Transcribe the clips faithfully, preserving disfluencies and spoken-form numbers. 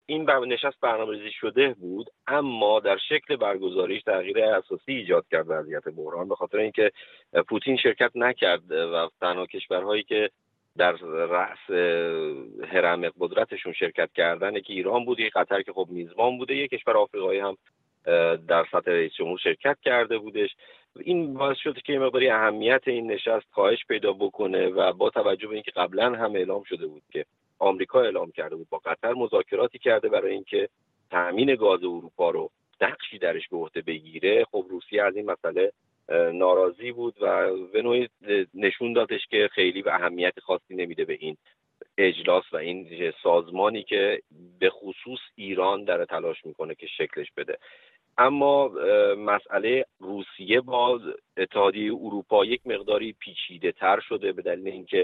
این نشست برنامه‌ریزی شده بود، اما در شکل برگزاریش تغییر اساسی ایجاد کرد وضعیت بحران، به خاطر اینکه پوتین شرکت نکرد و تنها کشورهایی که در رأس هرم قدرتشون شرکت کردن که ایران بود، یک قطر که خب میزبان بوده، یک کشور آفریقایی هم در سطح رئیس جمهور شرکت کرده بودش. این باعث شد که مقداری اهمیت این نشست کاهش پیدا بکنه و با توجه به اینکه قبلا هم اعلام شده بود که آمریکا اعلام کرده بود با قطر مذاکراتی کرده برای اینکه تامین گاز اروپا رو نقشی درش به عهده بگیره، خب روسیه از این مسئله ناراضی بود و به نوعی نشون دادش که خیلی به اهمیت خاصی نمیده به این اجلاس و این سازمانی که به خصوص ایران در تلاش میکنه که شکلش بده. اما مسئله روسیه با اتحادیه اروپا یک مقداری پیچیده تر شده به دلیل اینکه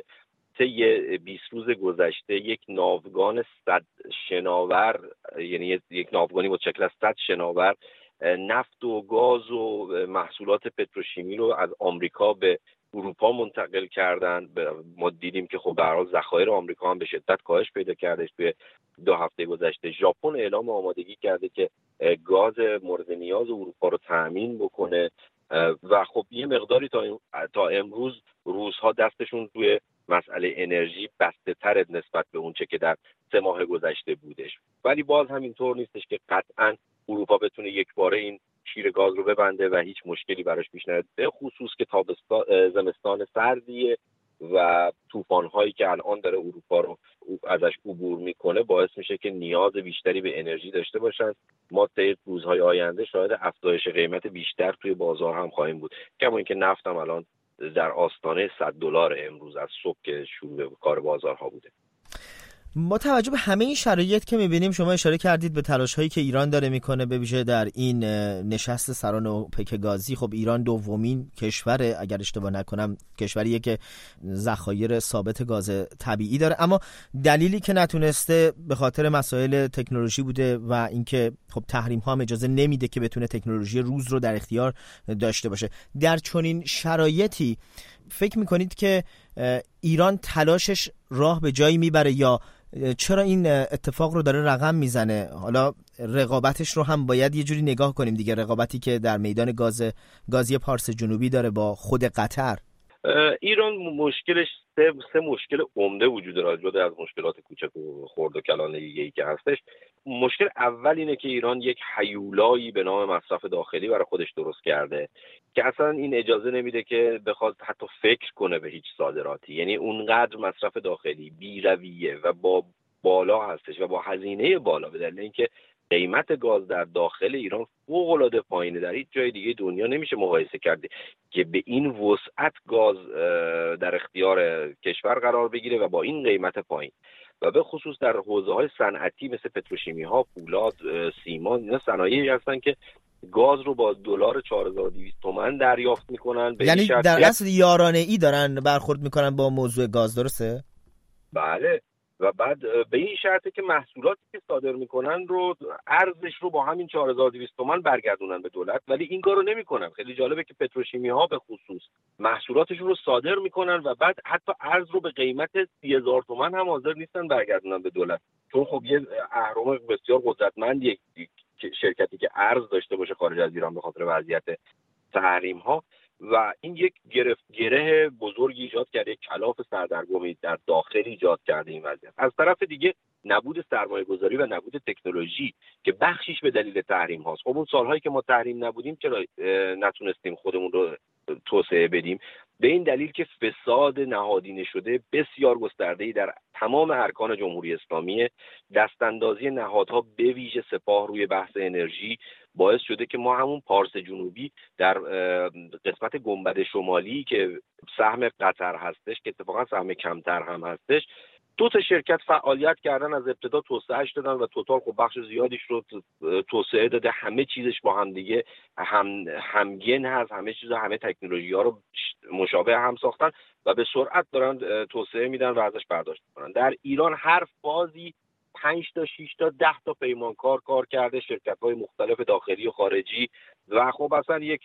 طی بیست روز گذشته یک ناوگان صد شناور، یعنی یک ناوگانی متشکل از صد شناور نفت و گاز و محصولات پتروشیمی رو از آمریکا به اروپا منتقل کردن. ما دیدیم که خب به هر حال ذخایر آمریکا هم به شدت کاهش پیدا کردش. توی دو هفته گذشته ژاپن اعلام آمادگی کرده که گاز مورد نیاز اروپا رو تأمین بکنه و خب یه مقداری تا تا امروز روزها دستشون توی مسئله انرژی بسته تر نسبت به اونچه که در سه ماه گذشته بودش، ولی باز هم اینطور نیستش که قطعاً اروپا بتونه یک باره این شیر گاز رو ببنده و هیچ مشکلی براش پیش نیاد، به خصوص که تابستان زمستان سردیه و طوفان‌هایی که الان داره اروپا رو ازش عبور میکنه باعث میشه که نیاز بیشتری به انرژی داشته باشن. ما طی روزهای آینده شاید افزایش قیمت بیشتر توی بازار هم خواهیم بود، کما اینکه نفت هم الان در آستانه صد دلار امروز از صبح که شروع کار بازارها بوده. با توجه به همه این شرایط که می‌بینیم، شما اشاره کردید به تلاش‌هایی که ایران داره میکنه به ویژه در این نشست سران اوپک گازی. خب ایران دومین کشور، اگر اشتباه نکنم، کشوریه که ذخایر ثابت گاز طبیعی داره، اما دلیلی که نتونسته به خاطر مسائل تکنولوژی بوده و اینکه خب تحریم‌ها هم اجازه نمیده که بتونه تکنولوژی روز رو در اختیار داشته باشه. در چنین شرایطی فکر میکنید که ایران تلاشش راه به جایی میبره یا چرا این اتفاق رو داره رقم میزنه؟ حالا رقابتش رو هم باید یه جوری نگاه کنیم دیگه، رقابتی که در میدان گاز گازی پارس جنوبی داره با خود قطر. ایران مشکلش سه, سه مشکل عمده وجود داره، جدا از مشکلات کوچک و خرد و کلان دیگه‌ای که هستش. مشکل اول اینه که ایران یک هیولایی به نام مصرف داخلی برای خودش درست کرده که اصلا این اجازه نمیده که بخواد حتی فکر کنه به هیچ صادراتی. یعنی اونقدر مصرف داخلی بی‌رویه و با بالا هستش و با هزینه بالا، به دلیل اینکه قیمت گاز در داخل ایران فوق‌العاده پایینه. در هیچ جای دیگه دنیا نمیشه مقایسه کرد که به این وسعت گاز در اختیار کشور قرار بگیره و با این قیمت پایین، و به خصوص در حوزه‌های صنعتی مثل پتروشیمی ها، فولاد، سیمان، اینا صنایعی هستن که گاز رو با دلار چهار هزار و دویست تومان دریافت میکنن. یعنی در اصل یارانه ای دارن برخورد میکنن با موضوع گاز، درسته؟ بله، و بعد به این شرطه که محصولاتی که صادر میکنن رو ارزش رو با همین چهار هزار و دویست تومان برگردونن به دولت، ولی این کارو نمیکنن. خیلی جالبه که پتروشیمی ها به خصوص محصولاتشون رو صادر میکنن و بعد حتی ارز رو به قیمت سی هزار تومان هم حاضر نیستن برگردونن به دولت، چون خب یه اهرم بسیار قدرتمند یک شرکتی که ارز داشته باشه خارج از ایران به خاطر وضعیت تحریم ها، و این یک گره گره بزرگی ایجاد کرده، یک کلاف سردرگمی در داخل ایجاد کرده این وضعیت. از طرف دیگه نبود سرمایه گذاری و نبود تکنولوژی که بخشیش به دلیل تحریم هاست. خب اون سالهایی که ما تحریم نبودیم چرا نتونستیم خودمون رو توسعه بدیم؟ به این دلیل که فساد نهادینه شده بسیار گسترده‌ای در تمام ارکان جمهوری اسلامی، دستاندازی نهادها به ویژه سپاه روی بحث انرژی باعث شده که ما همون پارس جنوبی در قسمت گنبد شمالی که سهم قطر هستش، که اتفاقا سهم کمتر هم هستش، دو تا شرکت فعالیت کردن، از ابتدا توسعهش دادن و توتال خب بخش زیادیش رو توسعه داده. همه چیزش با هم دیگه هم همگن هست، همه چیز همه تکنولوژی‌ها رو مشابه هم ساختن و به سرعت دارن توسعه میدن و ازش برداشت میکنن. در ایران هر فازی پنج تا شش تا ده تا پیمانکار کار کرده، شرکت‌های مختلف داخلی و خارجی، و خب اصلا یک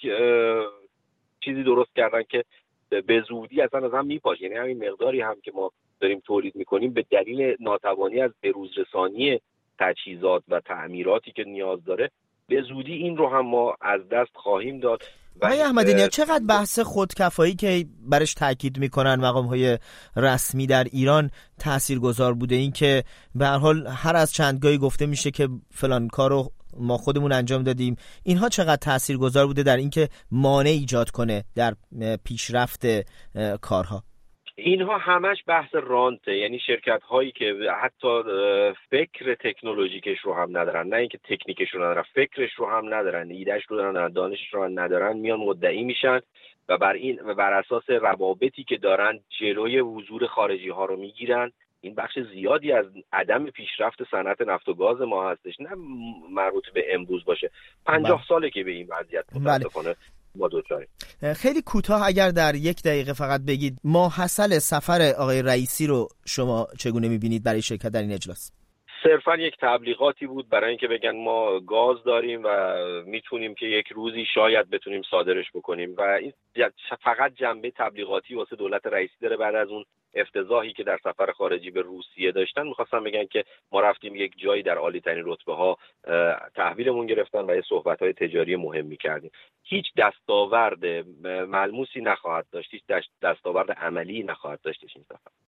چیزی درست کردن که به زودی اصلا از هم میپاشه. یعنی همین مقداری هم که ما داریم تولید میکنیم به دلیل ناتوانی از بروزرسانی تجهیزات و تعمیراتی که نیاز داره، به زودی این رو هم ما از دست خواهیم داد. آقای احمدی نژاد، چقدر بحث خودکفایی که برش تاکید میکنن مقام‌های رسمی در ایران تاثیرگذار بوده؟ این که به هر حال هر از چندگاهی گفته میشه که فلان کارو ما خودمون انجام دادیم، اینها چقدر تاثیرگذار بوده در اینکه مانع ایجاد کنه در پیشرفت کارها؟ اینها همش بحث رانته، یعنی شرکت هایی که حتی فکر تکنولوژیکش رو هم ندارن، نه اینکه تکنیکش رو ندارن، فکرش رو هم ندارن، ایدهش رو ندارن، دانشش رو ندارن، میان مدعی میشن و بر این و بر اساس روابطی که دارن جلوی حضور خارجی ها رو میگیرن. این بخش زیادی از عدم پیشرفت صنعت نفت و گاز ما هستش، نه مربوط به امروز باشه، پنجاه ساله که به این وضعیت متاسفانه ما دوچاریم. خیلی کوتاه اگر در یک دقیقه فقط بگید ماحصل سفر آقای رئیسی رو شما چگونه میبینید برای شرکت در این اجلاس؟ صرفا یک تبلیغاتی بود برای اینکه بگن ما گاز داریم و میتونیم که یک روزی شاید بتونیم صادرش بکنیم و این فقط جنبه تبلیغاتی واسه دولت رئیسی داره. بعد از اون افتضاحی که در سفر خارجی به روسیه داشتن میخواستن بگن که ما رفتیم یک جایی در عالی ترین رتبه ها تحویلمون گرفتن و یه صحبت های تجاری مهمی کردیم. هیچ دستاورد ملموسی نخواهد داشت، هیچ دستاورد عملی نخواهد داشت این سفر.